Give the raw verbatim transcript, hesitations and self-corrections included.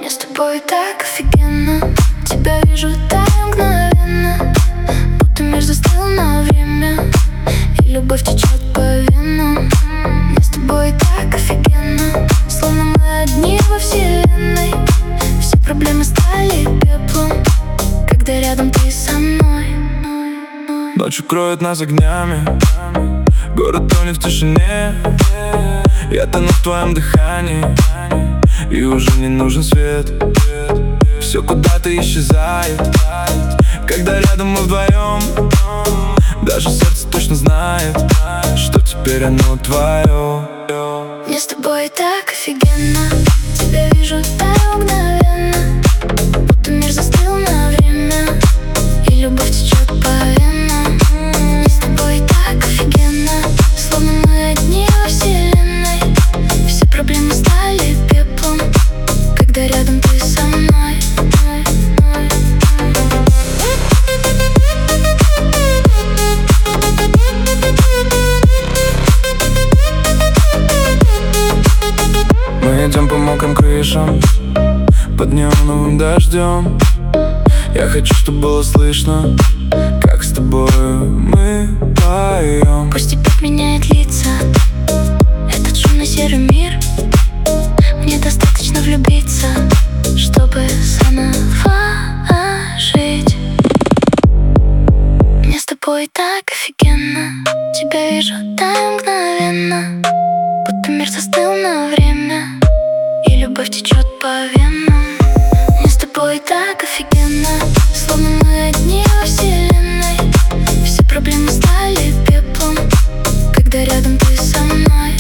Мне с тобой так офигенно, тебя вижу так мгновенно, будто мир застыл на время, и любовь течет по венам. Мне с тобой так офигенно, словно мы одни во вселенной. Все проблемы стали пеплом, когда рядом ты со мной. Ночь укроет нас огнями, город тонет в тишине. Я тону в твоем дыхании, и уже не нужен свет. Все куда-то исчезает, когда рядом мы вдвоем. Даже сердце точно знает, что теперь оно твое. Мне с тобой так офигенно, тебя вижу так мгновенно, будто мир застыл на время, и любовь течет по венам. Мне с тобой так офигенно, словно мы одни во вселенной. Все проблемы стали пеплом, когда рядом ты со мной. Мы идем по мокрым крышам, под неоновым дождем. Я хочу, чтобы было слышно, как с тобой мы поем. Пусть теперь меняет лица этот шумный серый мир. Мне достаточно влюбиться, чтобы заново жить. Мне с тобой так офигенно, тебя вижу так мгновенно, будто мир застыл на время, и любовь течет по венам. Мне с тобой так офигенно, словно мы одни во вселенной. Все проблемы стали пеплом, когда рядом ты со мной.